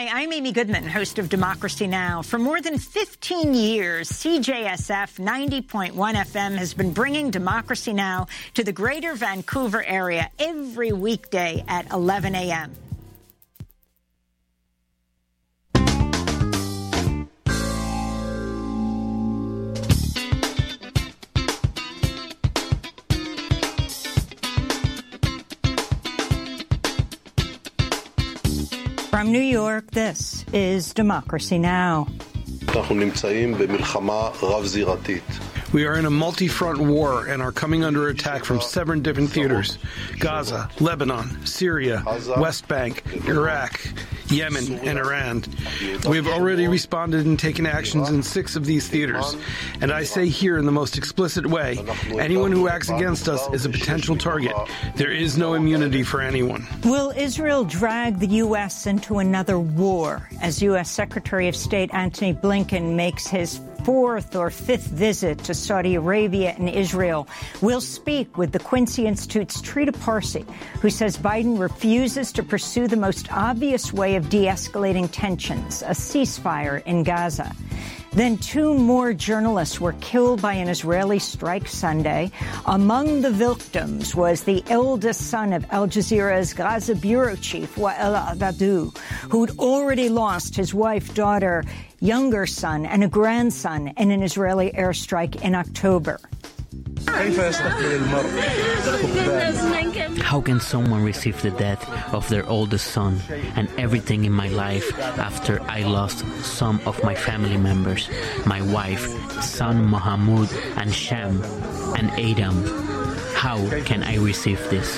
Hi, I'm Amy Goodman, host of Democracy Now! For more than 15 years, CJSF 90.1 FM has been bringing Democracy Now! To the greater Vancouver area every weekday at 11 a.m. From New York, this is Democracy Now! We are in a multi-front war and are coming under attack from 7 different theaters: Gaza, Lebanon, Syria, West Bank, Iraq, Yemen, and Iran. We have already responded and taken actions in 6 of these theaters. And I say here in the most explicit way, anyone who acts against us is a potential target. There is no immunity for anyone. Will Israel drag the U.S. into another war as U.S. Secretary of State Antony Blinken makes his 4th or 5th visit to Saudi Arabia and Israel? We'll speak with the Quincy Institute's Trita Parsi, who says Biden refuses to pursue the most obvious way of de-escalating tensions, a ceasefire in Gaza. Then 2 more journalists were killed by an Israeli strike Sunday. Among the victims was the eldest son of Al Jazeera's Gaza bureau chief, Wael al-Dahdouh, who'd already lost his wife, daughter, younger son, and a grandson in an Israeli airstrike in October. How can someone receive the death of their oldest son and everything in my life after I lost some of my family members, my wife, son Mohammed, and Sham, and Adam? How can I receive this?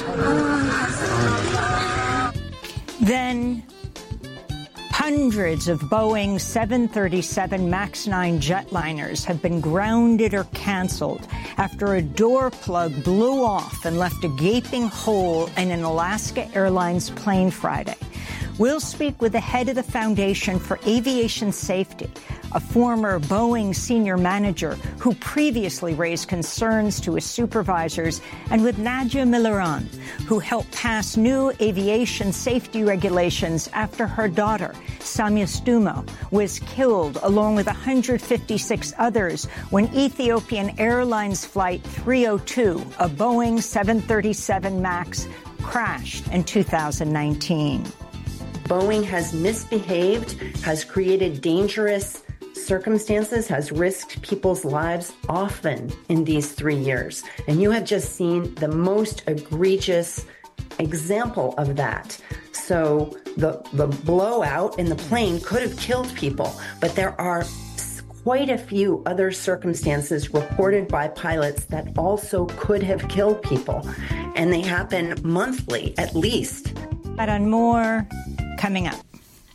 Then hundreds of Boeing 737 MAX 9 jetliners have been grounded or canceled after a door plug blew off and left a gaping hole in an Alaska Airlines plane Friday. We'll speak with the head of the Foundation for Aviation Safety, a former Boeing senior manager who previously raised concerns to his supervisors, and with Nadia Milaran, who helped pass new aviation safety regulations after her daughter, Samia Stumo, was killed along with 156 others when Ethiopian Airlines Flight 302, a Boeing 737 MAX, crashed in 2019. Boeing has misbehaved, has created dangerous circumstances, has risked people's lives often in these 3 years. And you have just seen the most egregious example of that. So the blowout in the plane could have killed people, but there are quite a few other circumstances reported by pilots that also could have killed people. And they happen monthly, at least. But on more coming up.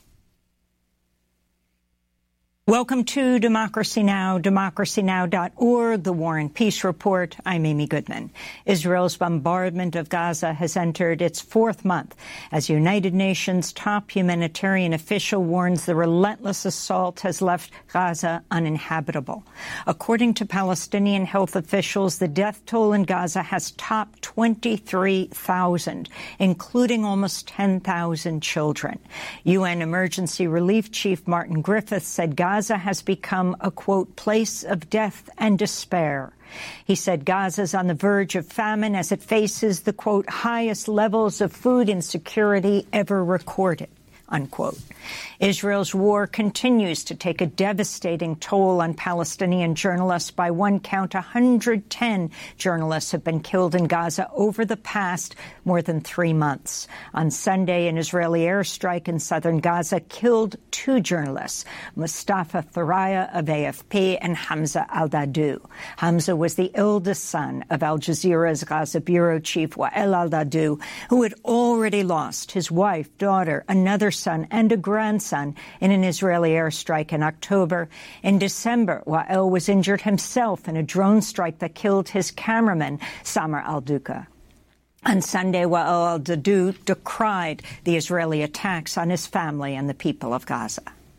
Welcome to Democracy Now!, democracynow.org, the War and Peace Report. I'm Amy Goodman. Israel's bombardment of Gaza has entered its 4th month as United Nations top humanitarian official warns the relentless assault has left Gaza uninhabitable. According to Palestinian health officials, the death toll in Gaza has topped 23,000, including almost 10,000 children. UN Emergency Relief Chief Martin Griffiths said Gaza has become a, quote, place of death and despair. He said Gaza is on the verge of famine as it faces the, quote, highest levels of food insecurity ever recorded, unquote. Israel's war continues to take a devastating toll on Palestinian journalists. By one count, 110 journalists have been killed in Gaza over the past more than 3 months. On Sunday, an Israeli airstrike in southern Gaza killed 2 journalists, Mustafa Thuraya of AFP and Hamza al-Dahdouh. Hamza was the eldest son of Al Jazeera's Gaza bureau chief Wael al-Dahdouh, who had already lost his wife, daughter, another son, and a grandson in an Israeli airstrike in October. In December, Wael was injured himself in a drone strike that killed his cameraman, Samer al-Duqa. On Sunday, Wael al-Dahdouh decried the Israeli attacks on his family and the people of Gaza.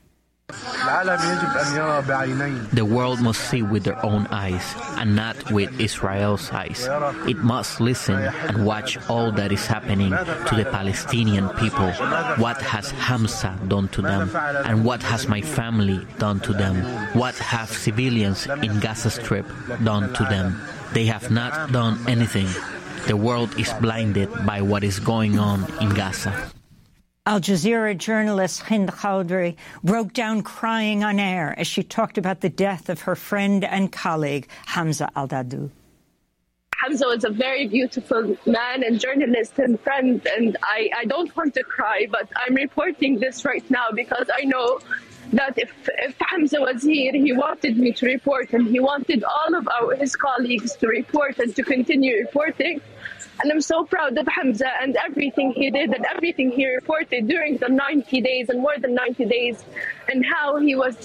The world must see with their own eyes, and not with Israel's eyes. It must listen and watch all that is happening to the Palestinian people. What has Hamza done to them? And what has my family done to them? What have civilians in Gaza Strip done to them? They have not done anything. The world is blinded by what is going on in Gaza. Al Jazeera journalist Hind Chowdhury broke down crying on air as she talked about the death of her friend and colleague, Hamza al-Dahdouh. Hamza was a very beautiful man and journalist and friend, and I don't want to cry, but I'm reporting this right now because I know that if Hamza was here, he wanted me to report, and he wanted all of his colleagues to report and to continue reporting. And I'm so proud of Hamza and everything he did and everything he reported during the 90 days and more than 90 days, and how he was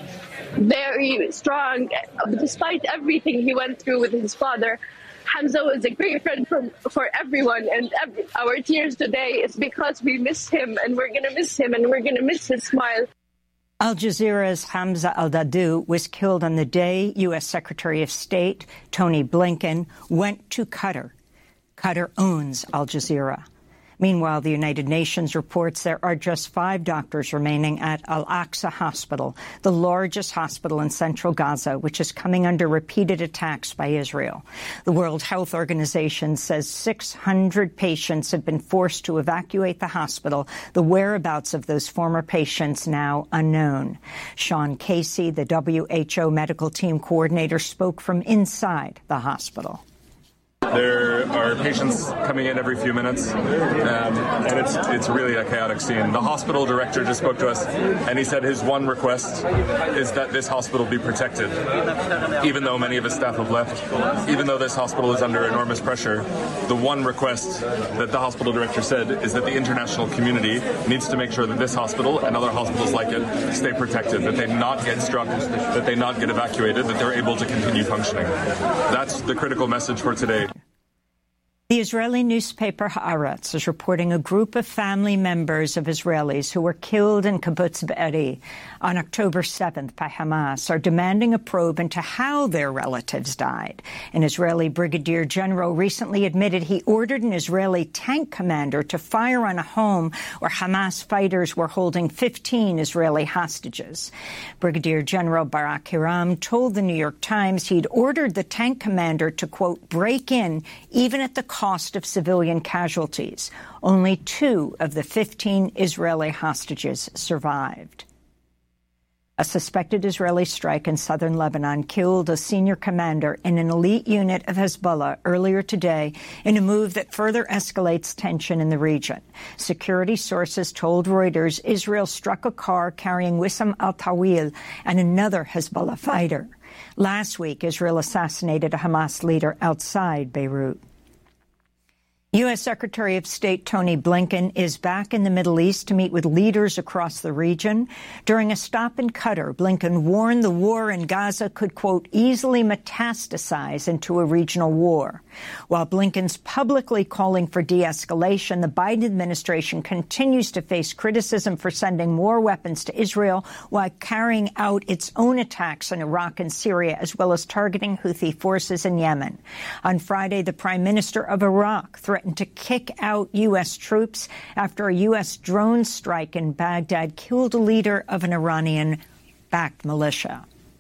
very strong despite everything he went through with his father. Hamza was a great friend for everyone, and our tears today is because we miss him, and we're going to miss him, and we're going to miss his smile. Al Jazeera's Hamza al-Dahdouh was killed on the day U.S. Secretary of State Tony Blinken went to Qatar. Qatar owns Al Jazeera. Meanwhile, the United Nations reports there are just 5 doctors remaining at Al-Aqsa Hospital, the largest hospital in central Gaza, which is coming under repeated attacks by Israel. The World Health Organization says 600 patients have been forced to evacuate the hospital, the whereabouts of those former patients now unknown. Sean Casey, the WHO medical team coordinator, spoke from inside the hospital. There are patients coming in every few minutes, and it's really a chaotic scene. The hospital director just spoke to us, and he said his one request is that this hospital be protected. Even though many of his staff have left, even though this hospital is under enormous pressure, the one request that the hospital director said is that the international community needs to make sure that this hospital and other hospitals like it stay protected, that they not get struck, that they not get evacuated, that they're able to continue functioning. That's the critical message for today. The Israeli newspaper Haaretz is reporting a group of family members of Israelis who were killed in Kibbutz Be'eri on October 7th by Hamas are demanding a probe into how their relatives died. An Israeli brigadier general recently admitted he ordered an Israeli tank commander to fire on a home where Hamas fighters were holding 15 Israeli hostages. Brigadier General Barak Hiram told the New York Times he'd ordered the tank commander to, quote, break in even at the cost of civilian casualties. Only 2 of the 15 Israeli hostages survived. A suspected Israeli strike in southern Lebanon killed a senior commander in an elite unit of Hezbollah earlier today in a move that further escalates tension in the region. Security sources told Reuters Israel struck a car carrying Wissam al-Tawil and another Hezbollah fighter. Last week, Israel assassinated a Hamas leader outside Beirut. U.S. Secretary of State Tony Blinken is back in the Middle East to meet with leaders across the region. During a stop in Qatar, Blinken warned the war in Gaza could, quote, easily metastasize into a regional war. While Blinken's publicly calling for de-escalation, the Biden administration continues to face criticism for sending more weapons to Israel while carrying out its own attacks in Iraq and Syria, as well as targeting Houthi forces in Yemen. On Friday, the Prime Minister of Iraq threatened to kick out U.S. troops after a U.S. drone strike in Baghdad killed a leader of an Iranian-backed militia.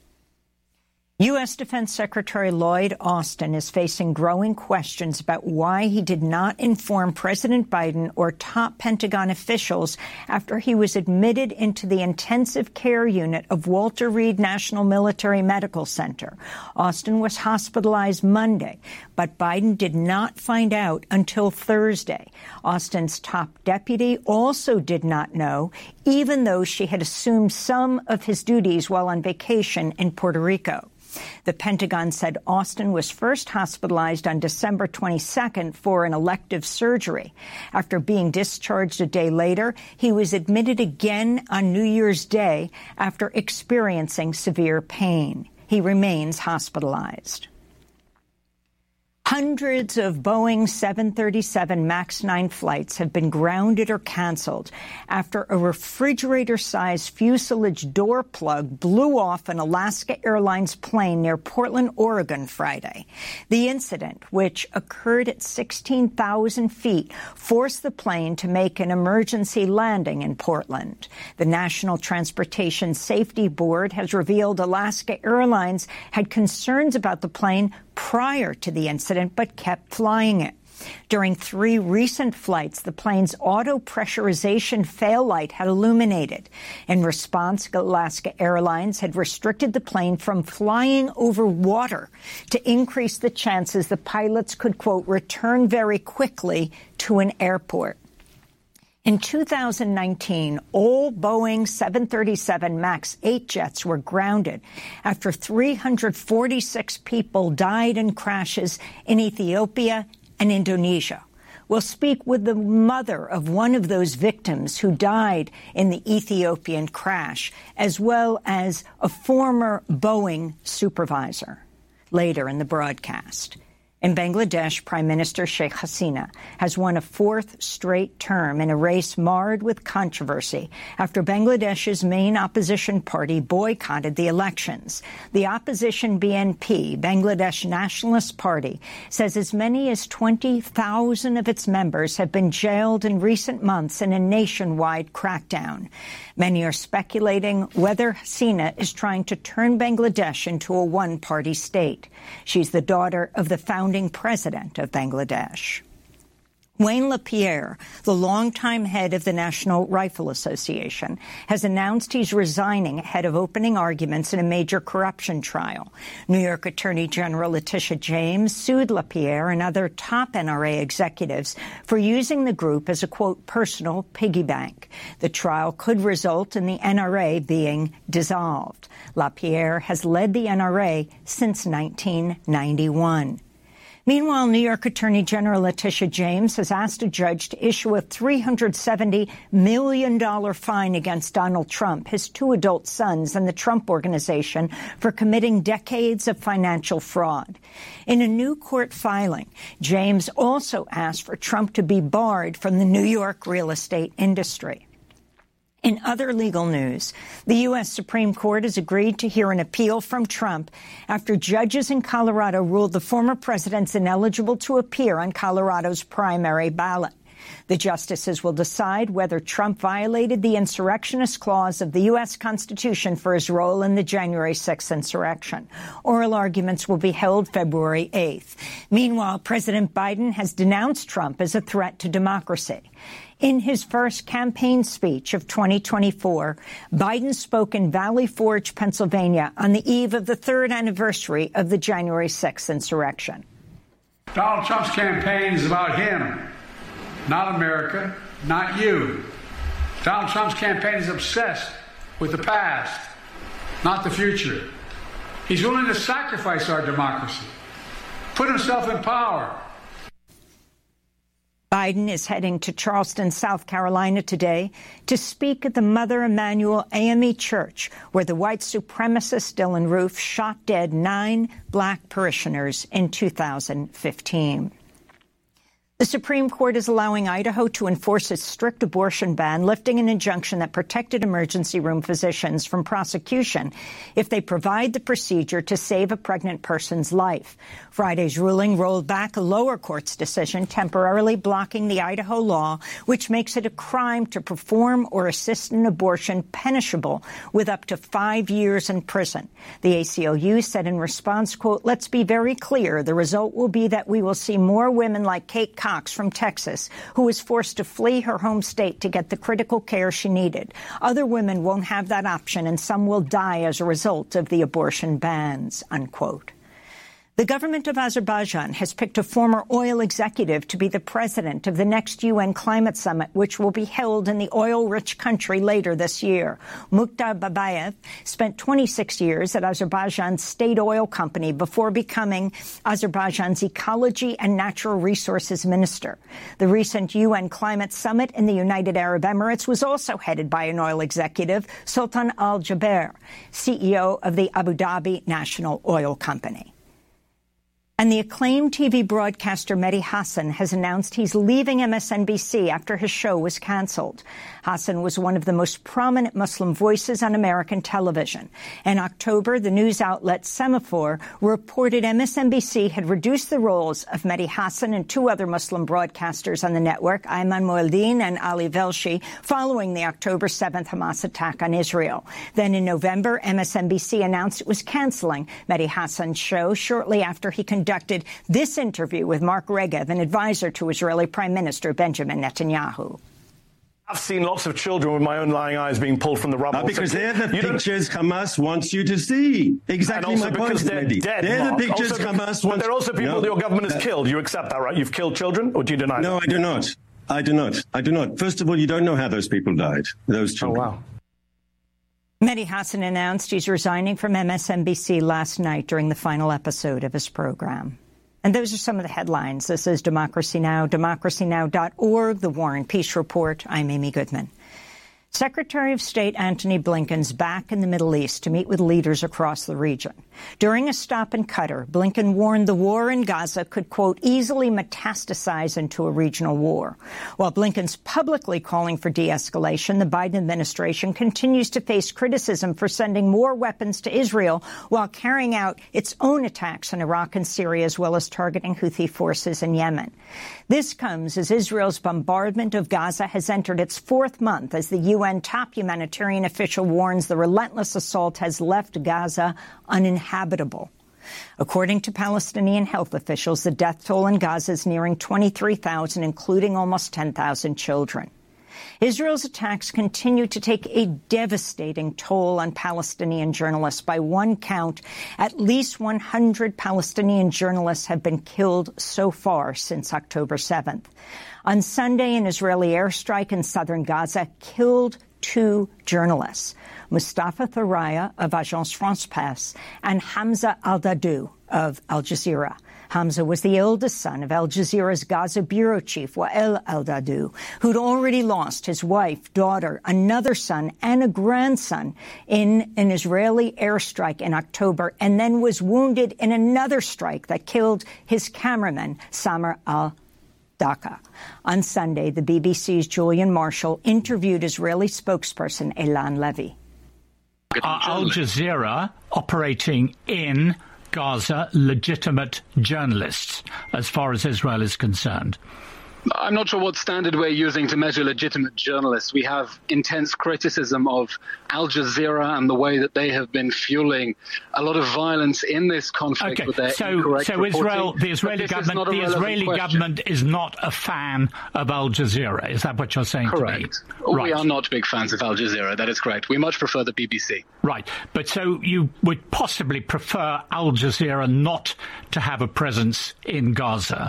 U.S. Defense Secretary Lloyd Austin is facing growing questions about why he did not inform President Biden or top Pentagon officials after he was admitted into the intensive care unit of Walter Reed National Military Medical Center. Austin was hospitalized Monday, but Biden did not find out until Thursday. Austin's top deputy also did not know, even though she had assumed some of his duties while on vacation in Puerto Rico. The Pentagon said Austin was first hospitalized on December 22nd for an elective surgery. After being discharged a day later, he was admitted again on New Year's Day after experiencing severe pain. He remains hospitalized. Hundreds of Boeing 737 MAX 9 flights have been grounded or canceled after a refrigerator-sized fuselage door plug blew off an Alaska Airlines plane near Portland, Oregon, Friday. The incident, which occurred at 16,000 feet, forced the plane to make an emergency landing in Portland. The National Transportation Safety Board has revealed Alaska Airlines had concerns about the plane prior to the incident, but kept flying it. During 3 recent flights, the plane's auto pressurization fail light had illuminated. In response, Alaska Airlines had restricted the plane from flying over water to increase the chances the pilots could, quote, return very quickly to an airport. In 2019, all Boeing 737 MAX 8 jets were grounded after 346 people died in crashes in Ethiopia and Indonesia. We'll speak with the mother of one of those victims who died in the Ethiopian crash, as well as a former Boeing supervisor, later in the broadcast. In Bangladesh, Prime Minister Sheikh Hasina has won a 4th straight term in a race marred with controversy after Bangladesh's main opposition party boycotted the elections. The opposition BNP, Bangladesh Nationalist Party, says as many as 20,000 of its members have been jailed in recent months in a nationwide crackdown. Many are speculating whether Hasina is trying to turn Bangladesh into a one-party state. She's the daughter of the founding president of Bangladesh. Wayne LaPierre, the longtime head of the National Rifle Association, has announced he's resigning ahead of opening arguments in a major corruption trial. New York Attorney General Letitia James sued LaPierre and other top NRA executives for using the group as a, quote, personal piggy bank. The trial could result in the NRA being dissolved. LaPierre has led the NRA since 1991. Meanwhile, New York Attorney General Letitia James has asked a judge to issue a $370 million fine against Donald Trump, his 2 adult sons, and the Trump Organization for committing decades of financial fraud. In a new court filing, James also asked for Trump to be barred from the New York real estate industry. In other legal news, the U.S. Supreme Court has agreed to hear an appeal from Trump after judges in Colorado ruled the former president's ineligible to appear on Colorado's primary ballot. The justices will decide whether Trump violated the insurrectionist clause of the U.S. Constitution for his role in the January 6th insurrection. Oral arguments will be held February 8th. Meanwhile, President Biden has denounced Trump as a threat to democracy. In his first campaign speech of 2024, Biden spoke in Valley Forge, Pennsylvania, on the eve of the 3rd anniversary of the January 6th insurrection. Donald Trump's campaign is about him, not America, not you. Donald Trump's campaign is obsessed with the past, not the future. He's willing to sacrifice our democracy, put himself in power. Biden is heading to Charleston, South Carolina today to speak at the Mother Emanuel AME Church, where the white supremacist Dylann Roof shot dead 9 black parishioners in 2015. The Supreme Court is allowing Idaho to enforce its strict abortion ban, lifting an injunction that protected emergency room physicians from prosecution if they provide the procedure to save a pregnant person's life. Friday's ruling rolled back a lower court's decision temporarily blocking the Idaho law, which makes it a crime to perform or assist an abortion punishable with up to 5 years in prison. The ACLU said in response, quote, "Let's be very clear. The result will be that we will see more women like Kate Cox from Texas, who was forced to flee her home state to get the critical care she needed. Other women won't have that option, and some will die as a result of the abortion bans," unquote. The government of Azerbaijan has picked a former oil executive to be the president of the next UN climate summit, which will be held in the oil-rich country later this year. Mukhtar Babayev spent 26 years at Azerbaijan's state oil company before becoming Azerbaijan's ecology and natural resources minister. The recent UN climate summit in the United Arab Emirates was also headed by an oil executive, Sultan Al Jaber, CEO of the Abu Dhabi National Oil Company. And the acclaimed TV broadcaster Mehdi Hasan has announced he's leaving MSNBC after his show was canceled. Hasan was one of the most prominent Muslim voices on American television. In October, the news outlet Semafor reported MSNBC had reduced the roles of Mehdi Hasan and two other Muslim broadcasters on the network, Ayman Mohyeldin and Ali Velshi, following the October 7th Hamas attack on Israel. Then in November, MSNBC announced it was canceling Mehdi Hasan's show shortly after he conducted this interview with Mark Regev, an advisor to Israeli Prime Minister Benjamin Netanyahu. I've seen lots of children with my own lying eyes being pulled from the rubble. Because they're the pictures Hamas wants you to see. Exactly my point, Mehdi. They're the pictures Hamas wants. But they're also people that your government has killed. You accept that, right? You've killed children, or do you deny that? No, I do not. I do not. I do not. First of all, you don't know how those people died, those children. Oh, wow. Mehdi Hasan announced he's resigning from MSNBC last night during the final episode of his program. And those are some of the headlines. This is Democracy Now!, democracynow.org, The War and Peace Report. I'm Amy Goodman. Secretary of State Antony Blinken's back in the Middle East to meet with leaders across the region. During a stop in Qatar, Blinken warned the war in Gaza could, quote, easily metastasize into a regional war. While Blinken's publicly calling for de-escalation, the Biden administration continues to face criticism for sending more weapons to Israel while carrying out its own attacks in Iraq and Syria, as well as targeting Houthi forces in Yemen. This comes as Israel's bombardment of Gaza has entered its fourth month as the UN top humanitarian official warns the relentless assault has left Gaza uninhabitable. According to Palestinian health officials, the death toll in Gaza is nearing 23,000, including almost 10,000 children. Israel's attacks continue to take a devastating toll on Palestinian journalists. By one count, at least 100 Palestinian journalists have been killed so far since October 7th. On Sunday, an Israeli airstrike in southern Gaza killed two journalists, Mustafa Thuraya of Agence France-Presse and Hamza Al-Dahdouh of Al Jazeera. Hamza was the eldest son of Al Jazeera's Gaza bureau chief, Wael Al-Dahdouh, who'd already lost his wife, daughter, another son, and a grandson in an Israeli airstrike in October, and then was wounded in another strike that killed his cameraman, Samer al-Daka. On Sunday, the BBC's Julian Marshall interviewed Israeli spokesperson Elan Levy. Al Jazeera operating in Gaza legitimate journalists, as far as Israel is concerned? I'm not sure what standard we're using to measure legitimate journalists. We have intense criticism of Al Jazeera and the way that they have been fueling a lot of violence in this conflict with their incorrect reporting. The Israeli government is not a fan of Al Jazeera. Is that what you're saying to me? Correct. We are not big fans of Al Jazeera. That is correct. We much prefer the BBC. Right. But so you would possibly prefer Al Jazeera not to have a presence in Gaza?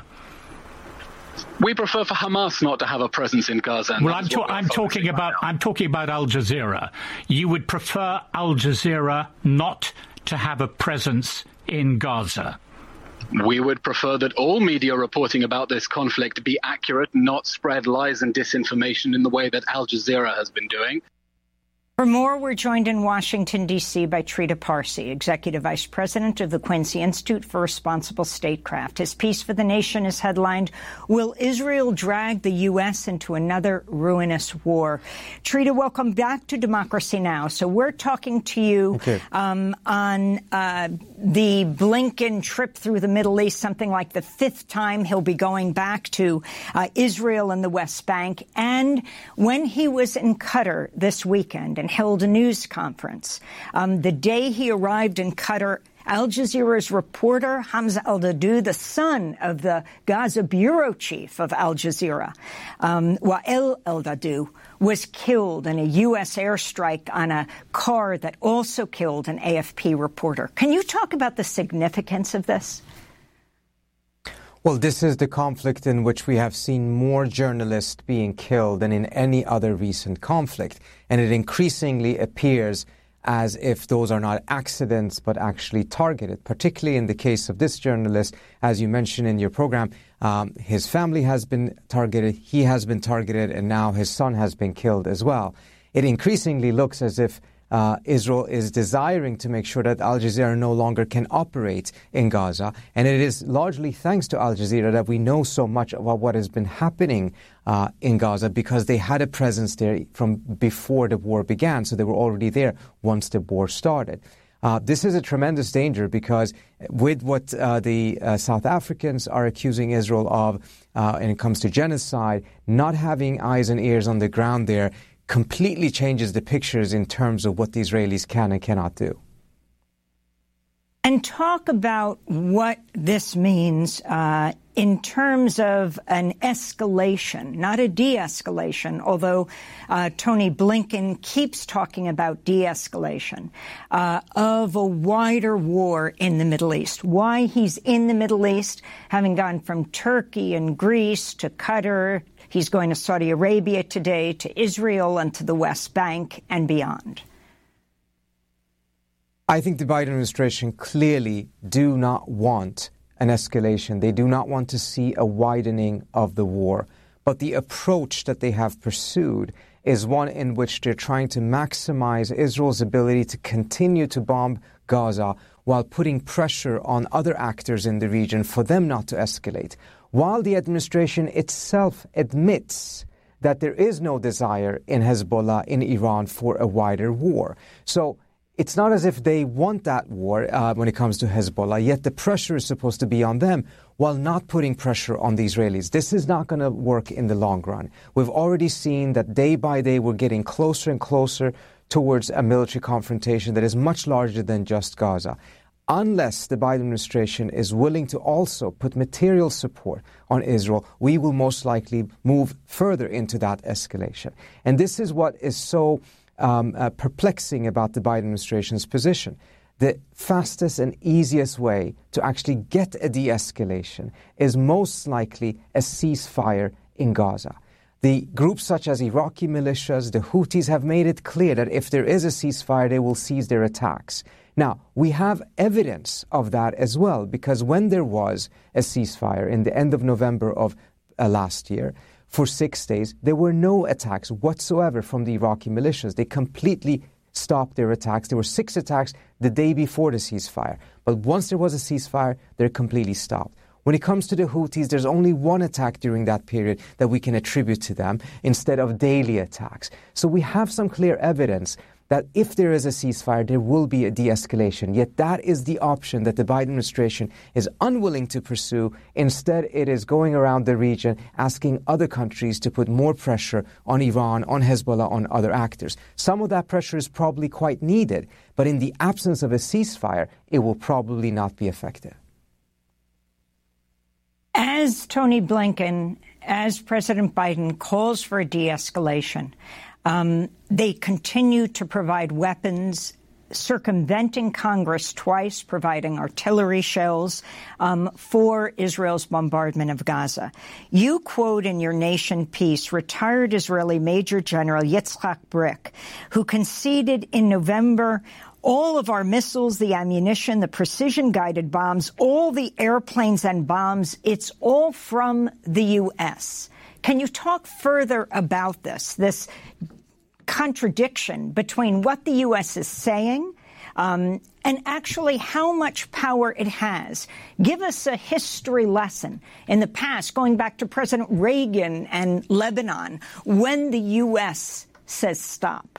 We prefer for Hamas not to have a presence in Gaza. Well, I'm talking about Al Jazeera. You would prefer Al Jazeera not to have a presence in Gaza? We would prefer that all media reporting about this conflict be accurate, not spread lies and disinformation in the way that Al Jazeera has been doing. For more, we're joined in Washington, D.C. by Trita Parsi, Executive Vice President of the Quincy Institute for Responsible Statecraft. His piece for The Nation is headlined, Will Israel Drag the U.S. into Another Ruinous War? Trita, welcome back to Democracy Now! So we're talking to you on the Blinken trip through the Middle East, something like the fifth time he'll be going back to Israel and the West Bank. And when he was in Qatar this weekend and held a news conference, the day he arrived in Qatar, Al Jazeera's reporter Hamza Al-Dahdouh, the son of the Gaza bureau chief of Al Jazeera, Wael Al-Dahdouh, was killed in a U.S. airstrike on a car that also killed an AFP reporter. Can you talk about the significance of this? Well, this is the conflict in which we have seen more journalists being killed than in any other recent conflict. And it increasingly appears as if those are not accidents, but actually targeted, particularly in the case of this journalist. As you mentioned in your program, his family has been targeted, he has been targeted, and now his son has been killed as well. It increasingly looks as if Israel is desiring to make sure that Al Jazeera no longer can operate in Gaza. And it is largely thanks to Al Jazeera that we know so much about what has been happening in Gaza, because they had a presence there from before the war began. So they were already there once the war started. This is a tremendous danger, because with what the South Africans are accusing Israel of, when it comes to genocide, not having eyes and ears on the ground there completely changes the pictures in terms of what the Israelis can and cannot do. And talk about what this means in terms of an escalation, not a de-escalation, although Tony Blinken keeps talking about de-escalation, of a wider war in the Middle East. Why he's in the Middle East, having gone from Turkey and Greece to Qatar. He's going to Saudi Arabia today, to Israel and to the West Bank and beyond. I think the Biden administration clearly do not want an escalation. They do not want to see a widening of the war. But the approach that they have pursued is one in which they're trying to maximize Israel's ability to continue to bomb Gaza while putting pressure on other actors in the region for them not to escalate. While the administration itself admits that there is no desire in Hezbollah, in Iran, for a wider war. So it's not as if they want that war when it comes to Hezbollah, yet the pressure is supposed to be on them while not putting pressure on the Israelis. This is not going to work in the long run. We've already seen that day by day we're getting closer and closer towards a military confrontation that is much larger than just Gaza. Unless the Biden administration is willing to also put material support on Israel, we will most likely move further into that escalation. And this is what is so perplexing about the Biden administration's position. The fastest and easiest way to actually get a de-escalation is most likely a ceasefire in Gaza. The groups such as Iraqi militias, the Houthis, have made it clear that if there is a ceasefire, they will cease their attacks. Now, we have evidence of that as well, because when there was a ceasefire in the end of November of last year, for 6 days, there were no attacks whatsoever from the Iraqi militias. They completely stopped their attacks. There were 6 attacks the day before the ceasefire. But once there was a ceasefire, they're completely stopped. When it comes to the Houthis, there's only one attack during that period that we can attribute to them instead of daily attacks. So we have some clear evidence that if there is a ceasefire, there will be a de-escalation. Yet that is the option that the Biden administration is unwilling to pursue. Instead, it is going around the region asking other countries to put more pressure on Iran, on Hezbollah, on other actors. Some of that pressure is probably quite needed, but in the absence of a ceasefire, it will probably not be effective. As Tony Blinken, as President Biden calls for a de-escalation, they continue to provide weapons, circumventing Congress twice, providing artillery shells for Israel's bombardment of Gaza. You quote in your Nation piece retired Israeli Major General Yitzhak Brik, who conceded in November, all of our missiles, the ammunition, the precision-guided bombs, all the airplanes and bombs, it's all from the U.S. Can you talk further about this contradiction between what the U.S. is saying and actually how much power it has? Give us a history lesson in the past, going back to President Reagan and Lebanon, when the U.S. says stop.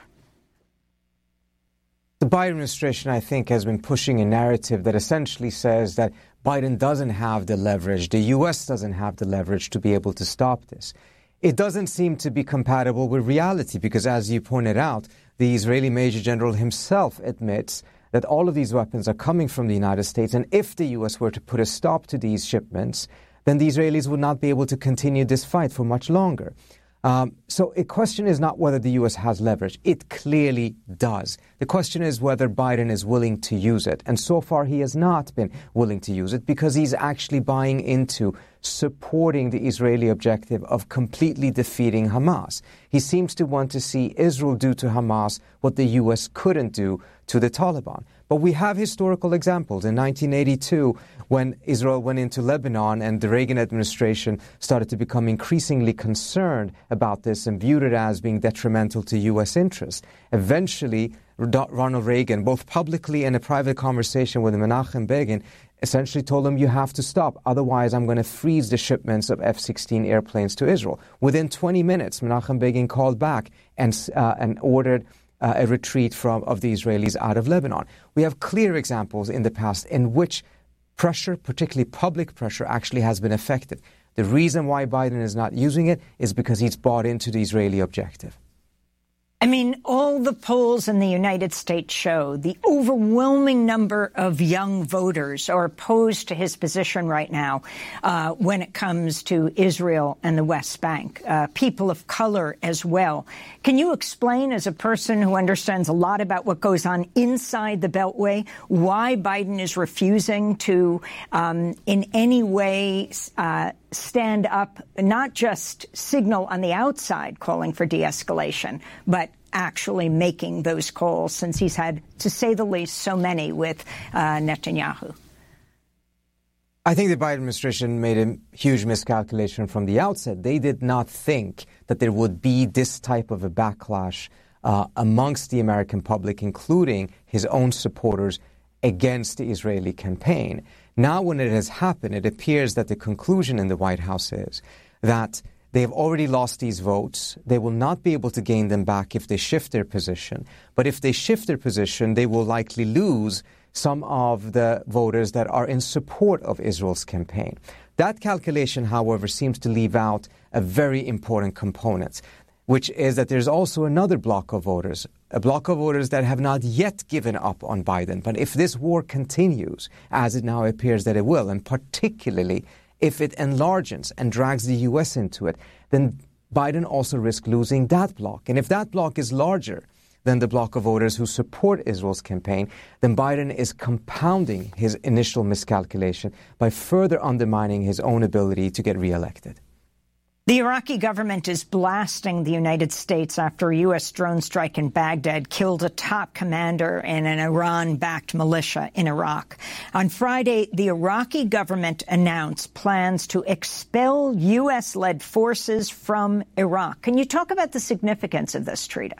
The Biden administration, I think, has been pushing a narrative that essentially says that Biden doesn't have the leverage, the U.S. doesn't have the leverage to be able to stop this. It doesn't seem to be compatible with reality because, as you pointed out, the Israeli Major General himself admits that all of these weapons are coming from the United States, and if the U.S. were to put a stop to these shipments, then the Israelis would not be able to continue this fight for much longer. So a question is not whether the U.S. has leverage. It clearly does. The question is whether Biden is willing to use it. And so far he has not been willing to use it because he's actually buying into supporting the Israeli objective of completely defeating Hamas. He seems to want to see Israel do to Hamas what the U.S. couldn't do to the Taliban. But we have historical examples. In 1982, when Israel went into Lebanon and the Reagan administration started to become increasingly concerned about this and viewed it as being detrimental to U.S. interests, eventually Ronald Reagan, both publicly and in a private conversation with Menachem Begin, essentially told him, you have to stop, otherwise I'm going to freeze the shipments of F-16 airplanes to Israel. Within 20 minutes, Menachem Begin called back and ordered a retreat of the Israelis out of Lebanon. We have clear examples in the past in which pressure, particularly public pressure, actually has been effective. The reason why Biden is not using it is because he's bought into the Israeli objective. I mean, all the polls in the United States show the overwhelming number of young voters are opposed to his position right now when it comes to Israel and the West Bank, people of color as well. Can you explain, as a person who understands a lot about what goes on inside the Beltway, why Biden is refusing to in any way stand up, not just signal on the outside calling for de-escalation, but actually making those calls, since he's had, to say the least, so many with Netanyahu? I think the Biden administration made a huge miscalculation from the outset. They did not think that there would be this type of a backlash amongst the American public, including his own supporters, against the Israeli campaign. Now, when it has happened, it appears that the conclusion in the White House is that they have already lost these votes. They will not be able to gain them back if they shift their position. But if they shift their position, they will likely lose some of the voters that are in support of Israel's campaign. That calculation, however, seems to leave out a very important component, which is that there's also another block of voters, a block of voters that have not yet given up on Biden. But if this war continues, as it now appears that it will, and particularly if it enlarges and drags the U.S. into it, then Biden also risks losing that block. And if that block is larger than the block of voters who support Israel's campaign, then Biden is compounding his initial miscalculation by further undermining his own ability to get reelected. The Iraqi government is blasting the United States after a U.S. drone strike in Baghdad killed a top commander in an Iran-backed militia in Iraq. On Friday, the Iraqi government announced plans to expel U.S.-led forces from Iraq. Can you talk about the significance of this, Trita?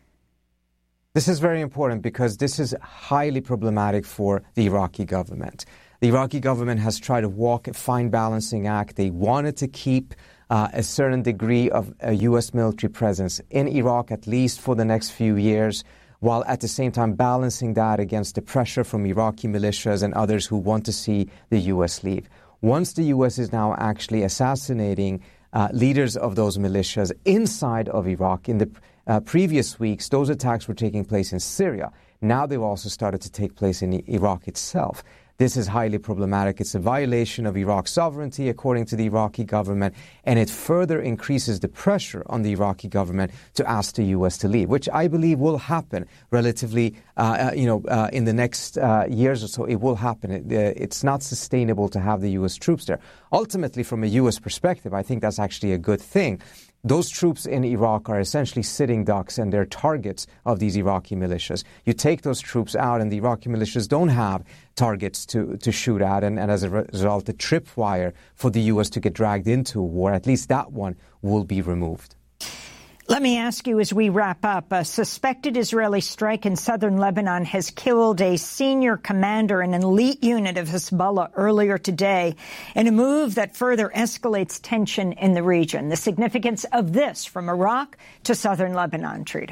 This is very important because this is highly problematic for the Iraqi government. The Iraqi government has tried to walk a fine balancing act. They wanted to keep a certain degree of a U.S. military presence in Iraq, at least for the next few years, while at the same time balancing that against the pressure from Iraqi militias and others who want to see the U.S. leave. Once the U.S. is now actually assassinating leaders of those militias inside of Iraq, in the previous weeks, those attacks were taking place in Syria. Now they've also started to take place in Iraq itself. This is highly problematic. It's a violation of Iraq's sovereignty, according to the Iraqi government, and it further increases the pressure on the Iraqi government to ask the U.S. to leave, which I believe will happen relatively, in the next years or so. It will happen. It's not sustainable to have the U.S. troops there. Ultimately, from a U.S. perspective, I think that's actually a good thing. Those troops in Iraq are essentially sitting ducks, and they're targets of these Iraqi militias. You take those troops out, and the Iraqi militias don't have targets to shoot at, and as a result, the tripwire for the U.S. to get dragged into a war, at least that one, will be removed. Let me ask you as we wrap up, a suspected Israeli strike in southern Lebanon has killed a senior commander in an elite unit of Hezbollah earlier today in a move that further escalates tension in the region. The significance of this from Iraq to southern Lebanon, Trita.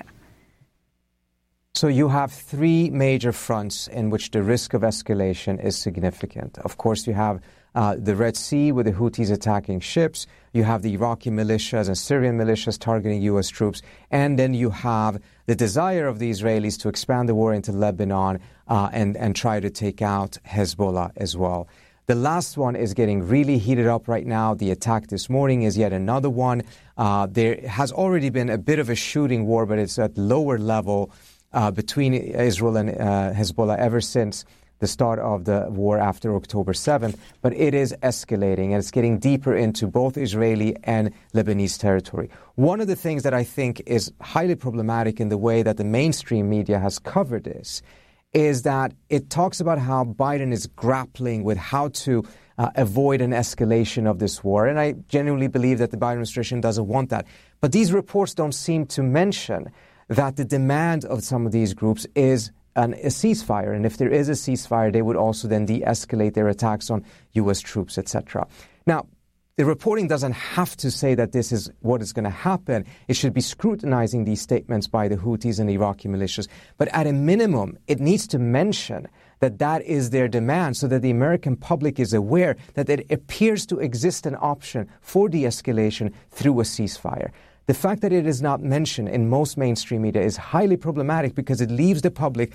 So you have three major fronts in which the risk of escalation is significant. Of course, you have the Red Sea with the Houthis attacking ships. You have the Iraqi militias and Syrian militias targeting U.S. troops. And then you have the desire of the Israelis to expand the war into Lebanon and try to take out Hezbollah as well. The last one is getting really heated up right now. The attack this morning is yet another one. There has already been a bit of a shooting war, but it's at lower level between Israel and Hezbollah ever since the start of the war after October 7th, but it is escalating, and it's getting deeper into both Israeli and Lebanese territory. One of the things that I think is highly problematic in the way that the mainstream media has covered this is that it talks about how Biden is grappling with how to avoid an escalation of this war, and I genuinely believe that the Biden administration doesn't want that. But these reports don't seem to mention that the demand of some of these groups is a ceasefire. And if there is a ceasefire, they would also then de-escalate their attacks on U.S. troops, etc. Now, the reporting doesn't have to say that this is what is going to happen. It should be scrutinizing these statements by the Houthis and Iraqi militias. But at a minimum, it needs to mention that that is their demand so that the American public is aware that it appears to exist an option for de-escalation through a ceasefire. The fact that it is not mentioned in most mainstream media is highly problematic because it leaves the public